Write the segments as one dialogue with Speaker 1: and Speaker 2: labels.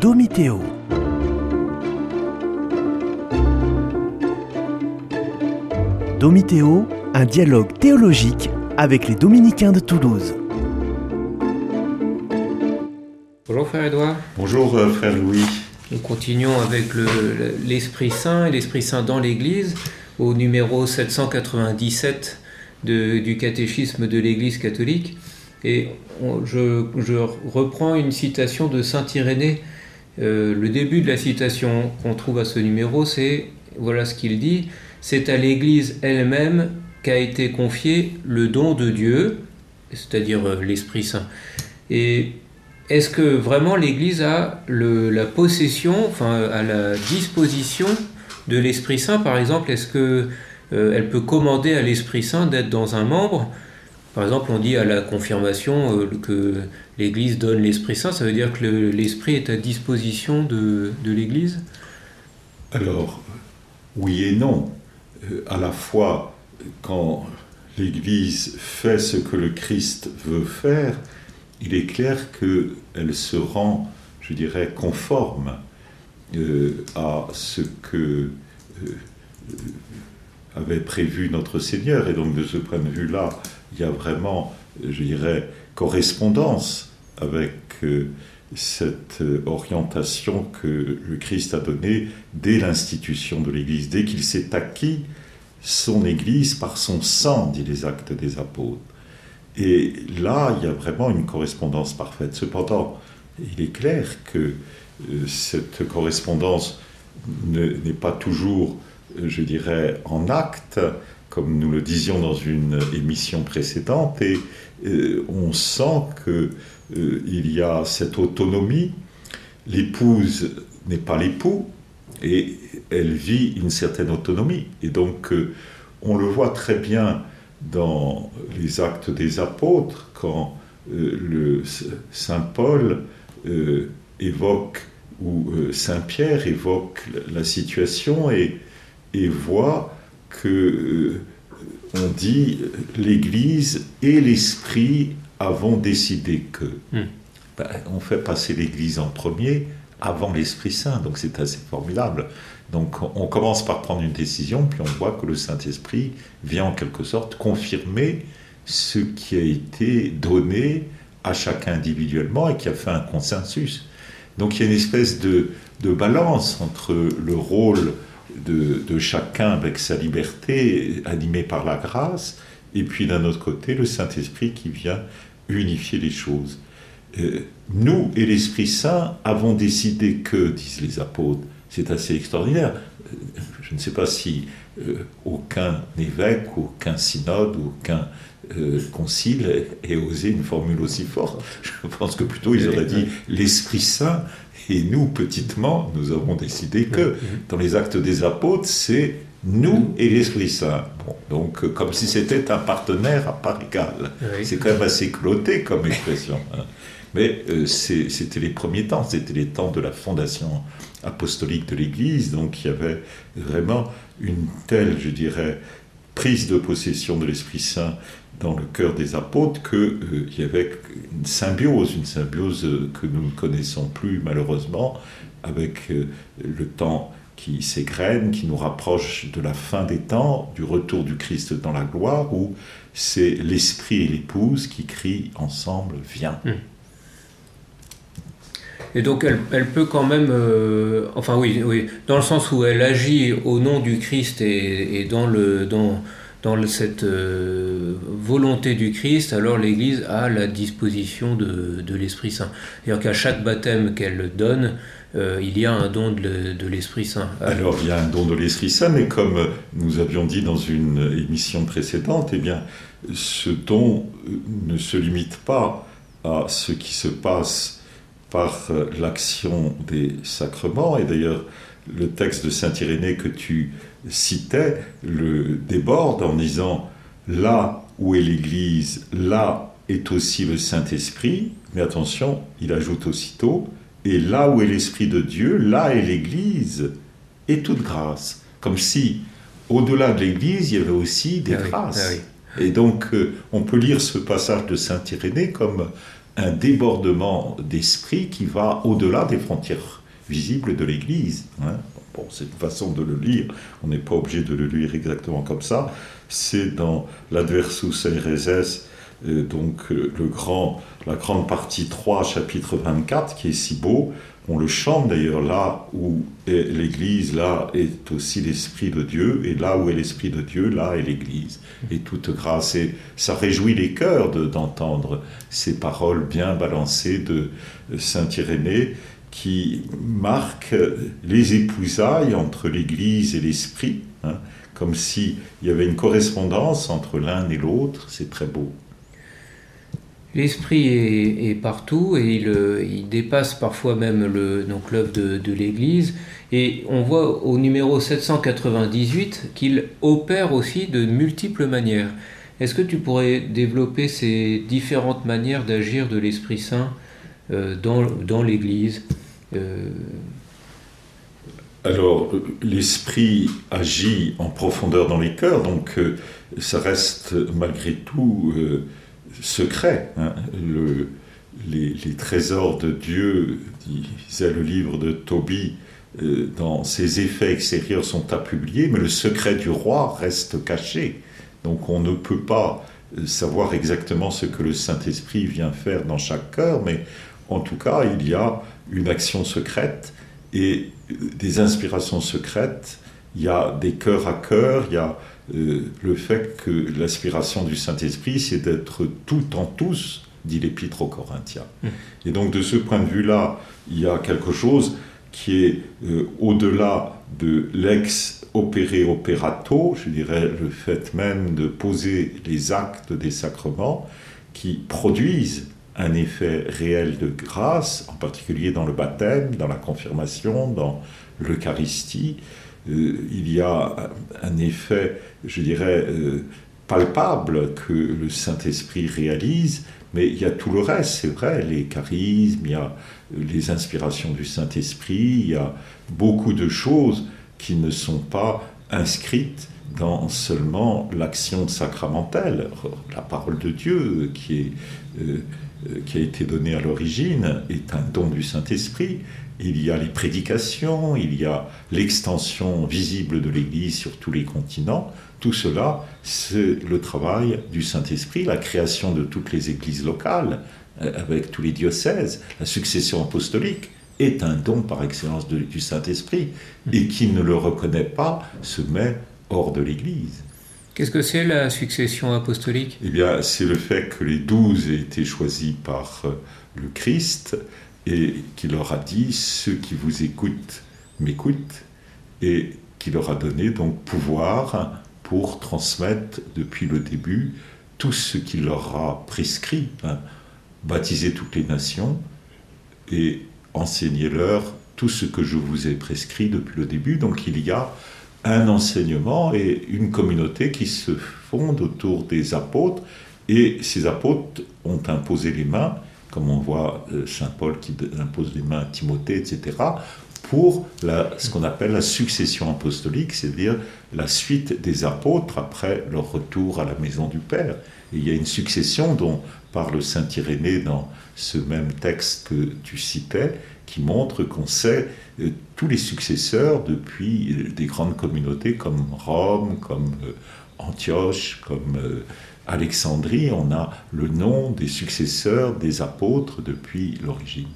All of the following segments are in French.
Speaker 1: Domitéo. Domitéo, un dialogue théologique avec les Dominicains de Toulouse.
Speaker 2: Bonjour frère Édouard.
Speaker 3: Bonjour frère Louis.
Speaker 2: Nous continuons avec l'Esprit Saint et l'Esprit Saint dans l'Église au numéro 797 du catéchisme de l'Église catholique. Et je reprends une citation de saint Irénée. Le début de la citation qu'on trouve à ce numéro, c'est, voilà ce qu'il dit, « C'est à l'Église elle-même qu'a été confié le don de Dieu, c'est-à-dire l'Esprit Saint. » Et est-ce que vraiment l'Église a la possession, à la disposition de l'Esprit Saint, par exemple, est-ce qu'elle peut commander à l'Esprit Saint d'être dans un membre? Par exemple, on dit à la confirmation que l'Église donne l'Esprit Saint, ça veut dire que l'Esprit est à disposition de l'Église?
Speaker 3: Alors, oui et non. À la fois, quand l'Église fait ce que le Christ veut faire, il est clair qu'elle se rend, je dirais, conforme à ce que avait prévu notre Seigneur. Et donc, de ce point de vue-là, il y a vraiment, je dirais, correspondance avec cette orientation que le Christ a donnée dès l'institution de l'Église, dès qu'il s'est acquis son Église par son sang, dit les Actes des Apôtres. Et là, il y a vraiment une correspondance parfaite. Cependant, il est clair que cette correspondance n'est pas toujours, je dirais, en acte, comme nous le disions dans une émission précédente, et on sent qu'il y a cette autonomie. L'épouse n'est pas l'époux, et elle vit une certaine autonomie. Et donc, on le voit très bien dans les Actes des Apôtres, quand le Saint Paul évoque, ou Saint Pierre évoque la situation et voit que on dit l'Église et l'Esprit avons décidé que. On fait passer l'Église en premier avant l'Esprit Saint, donc c'est assez formidable. Donc on commence par prendre une décision, puis on voit que le Saint-Esprit vient en quelque sorte confirmer ce qui a été donné à chacun individuellement et qui a fait un consensus. Donc il y a une espèce de balance entre le rôle de chacun avec sa liberté animée par la grâce, et puis d'un autre côté le Saint-Esprit qui vient unifier les choses. Nous et l'Esprit Saint avons décidé que, disent les apôtres. C'est assez extraordinaire. Je ne sais pas si aucun évêque, aucun synode, aucun concile ait osé une formule aussi forte. Je pense que plutôt ils auraient dit l'Esprit Saint, et nous, petitement, nous avons décidé que. Dans les Actes des Apôtres, c'est nous et l'Esprit Saint. Bon, donc, comme si c'était un partenaire à part égale. Oui. C'est quand même assez cloté comme expression. Hein. Mais c'était les premiers temps, c'était les temps de la fondation apostolique de l'Église, donc il y avait vraiment une telle, je dirais, prise de possession de l'Esprit Saint dans le cœur des apôtres qu'il y avait une symbiose que nous ne connaissons plus malheureusement, avec le temps qui s'égrène, qui nous rapproche de la fin des temps, du retour du Christ dans la gloire, où c'est l'Esprit et l'Épouse qui crient ensemble « Viens ».
Speaker 2: Et donc elle peut quand même, oui, dans le sens où elle agit au nom du Christ et dans cette volonté du Christ, alors l'Église a la disposition de l'Esprit Saint. C'est-à-dire qu'à chaque baptême qu'elle donne, il y a un don de l'Esprit Saint.
Speaker 3: Alors il y a un don de l'Esprit Saint, mais comme nous avions dit dans une émission précédente, eh bien, ce don ne se limite pas à ce qui se passe par l'action des sacrements, et d'ailleurs le texte de saint Irénée que tu citais le déborde en disant « là où est l'Église, là est aussi le Saint-Esprit », mais attention, il ajoute aussitôt « et là où est l'Esprit de Dieu, là est l'Église et toute grâce », comme si au-delà de l'Église, il y avait aussi des grâces. Et donc on peut lire ce passage de saint Irénée comme un débordement d'esprit qui va au-delà des frontières visibles de l'Église. Hein. Bon, c'est une façon de le lire, on n'est pas obligé de le lire exactement comme ça. C'est dans l'Adversus Aereses, la grande partie 3, chapitre 24, qui est si beau. On le chante d'ailleurs là où est l'Église, là est aussi l'Esprit de Dieu, et là où est l'Esprit de Dieu, là est l'Église. Et toute grâce, et ça réjouit les cœurs d'entendre ces paroles bien balancées de saint Irénée, qui marquent les épousailles entre l'Église et l'Esprit, hein, comme s'il y avait une correspondance entre l'un et l'autre. C'est très beau.
Speaker 2: L'esprit est partout et il dépasse parfois même l'œuvre de l'Église. Et on voit au numéro 798 qu'il opère aussi de multiples manières. Est-ce que tu pourrais développer ces différentes manières d'agir de l'Esprit Saint dans l'Église?
Speaker 3: Alors, l'Esprit agit en profondeur dans les cœurs, donc ça reste malgré tout secret. Hein. Les trésors de Dieu, disait le livre de Tobie, dans ses effets extérieurs sont à publier, mais le secret du roi reste caché. Donc on ne peut pas savoir exactement ce que le Saint-Esprit vient faire dans chaque cœur, mais en tout cas, il y a une action secrète et des inspirations secrètes. Il y a des cœurs à cœur, il y a le fait que l'aspiration du Saint-Esprit, c'est d'être tout en tous, dit l'Épître aux Corinthiens. Et donc, de ce point de vue-là, il y a quelque chose qui est au-delà de l'ex opere operato, je dirais le fait même de poser les actes des sacrements qui produisent un effet réel de grâce, en particulier dans le baptême, dans la confirmation, dans l'Eucharistie. Il y a un effet, je dirais, palpable que le Saint-Esprit réalise, mais il y a tout le reste, c'est vrai, les charismes, il y a les inspirations du Saint-Esprit, il y a beaucoup de choses qui ne sont pas inscrites dans seulement l'action sacramentelle. La parole de Dieu qui a été donnée à l'origine est un don du Saint-Esprit. Il y a les prédications, il y a l'extension visible de l'Église sur tous les continents. Tout cela, c'est le travail du Saint-Esprit, la création de toutes les églises locales, avec tous les diocèses, la succession apostolique est un don par excellence du Saint-Esprit, et qui ne le reconnaît pas se met hors de l'Église.
Speaker 2: Qu'est-ce que c'est la succession apostolique?
Speaker 3: Eh bien, c'est le fait que les 12 aient été choisis par le Christ, et qui leur a dit « ceux qui vous écoutent m'écoutent », et qui leur a donné donc pouvoir pour transmettre depuis le début tout ce qu'il leur a prescrit, hein, baptiser toutes les nations et enseignez-leur tout ce que je vous ai prescrit depuis le début. Donc il y a un enseignement et une communauté qui se fonde autour des apôtres, et ces apôtres ont imposé les mains, comme on voit Saint Paul qui impose les mains à Timothée, etc., pour ce qu'on appelle la succession apostolique, c'est-à-dire la suite des apôtres après leur retour à la maison du Père. Et il y a une succession dont parle saint Irénée dans ce même texte que tu citais, qui montre qu'on sait tous les successeurs depuis des grandes communautés comme Rome, comme Antioche, comme Alexandrie. On a le nom des successeurs des apôtres depuis l'origine.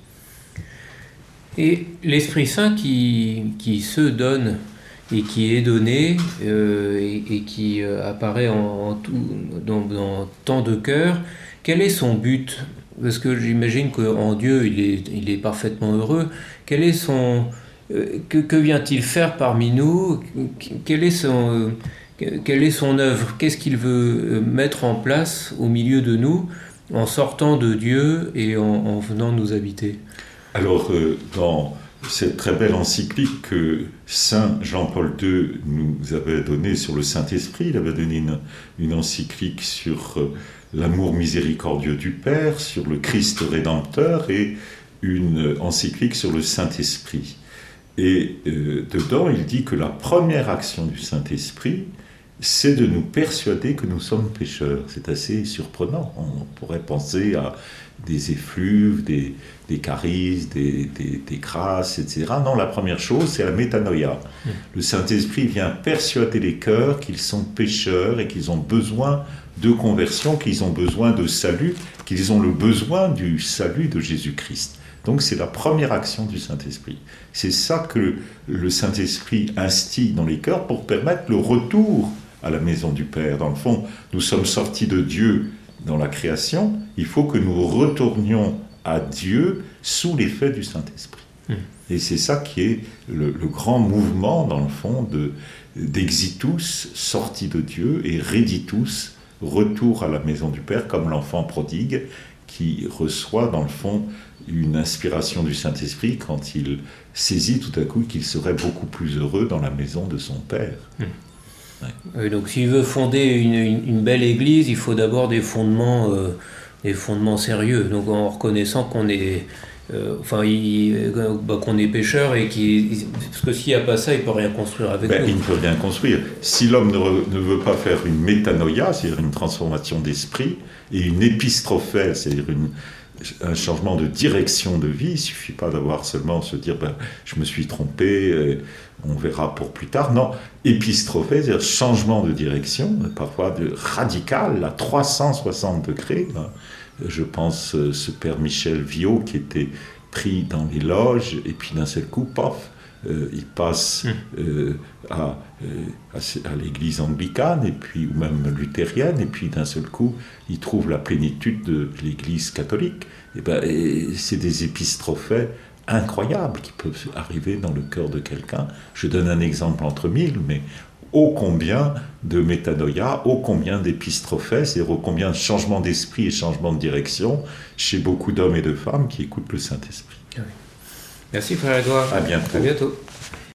Speaker 2: Et l'Esprit Saint qui se donne et qui est donné et qui apparaît dans tant de cœurs, quel est son but? Parce que j'imagine qu'en Dieu, il est parfaitement heureux. Quel est que vient-il faire parmi nous? Quelle est son œuvre? Qu'est-ce qu'il veut mettre en place au milieu de nous en sortant de Dieu et en venant nous habiter?
Speaker 3: Alors, dans cette très belle encyclique que Saint Jean-Paul II nous avait donnée sur le Saint-Esprit, il avait donné une encyclique sur l'amour miséricordieux du Père, sur le Christ Rédempteur, et une encyclique sur le Saint-Esprit. Et dedans, il dit que la première action du Saint-Esprit c'est de nous persuader que nous sommes pécheurs. C'est assez surprenant. On pourrait penser à des effluves, des charismes, des grâces, etc. Non, la première chose, c'est la métanoïa. Le Saint-Esprit vient persuader les cœurs qu'ils sont pécheurs et qu'ils ont besoin de conversion, qu'ils ont besoin de salut, qu'ils ont le besoin du salut de Jésus-Christ. Donc c'est la première action du Saint-Esprit. C'est ça que le Saint-Esprit instille dans les cœurs pour permettre le retour à la maison du Père. Dans le fond, nous sommes sortis de Dieu dans la création, il faut que nous retournions à Dieu sous l'effet du Saint-Esprit. Et c'est ça qui est le grand mouvement, dans le fond, d'exitus, sortie de Dieu, et reditus, retour à la maison du Père, comme l'enfant prodigue, qui reçoit, dans le fond, une inspiration du Saint-Esprit quand il saisit tout à coup qu'il serait beaucoup plus heureux dans la maison de son Père.
Speaker 2: Ouais. Donc s'il veut fonder une belle église, il faut d'abord des fondements sérieux. Donc en reconnaissant qu'on est, qu'on est pécheur parce que s'il n'y a pas ça, il ne peut rien construire avec nous.
Speaker 3: Il ne peut rien construire. Si l'homme ne veut pas faire une métanoïa, c'est-à-dire une transformation d'esprit, et une épistrophèse, c'est-à-dire un changement de direction de vie, il ne suffit pas d'avoir seulement se dire je me suis trompé, on verra pour plus tard. Non, épistrophèse, c'est-à-dire changement de direction, parfois radical, à 360 degrés. Je pense ce père Michel Viau qui était pris dans les loges, et puis d'un seul coup, pof, il passe à l'église anglicane, ou même luthérienne, et puis d'un seul coup, il trouve la plénitude de l'église catholique. Et c'est des épistrophèes incroyables qui peuvent arriver dans le cœur de quelqu'un. Je donne un exemple entre mille, mais ô combien de métanoïa, ô combien d'épistrophèes, c'est-à-dire ô combien de changements d'esprit et changements de direction chez beaucoup d'hommes et de femmes qui écoutent le Saint-Esprit.
Speaker 2: Merci frère Edouard.
Speaker 3: À bientôt.
Speaker 2: À bientôt.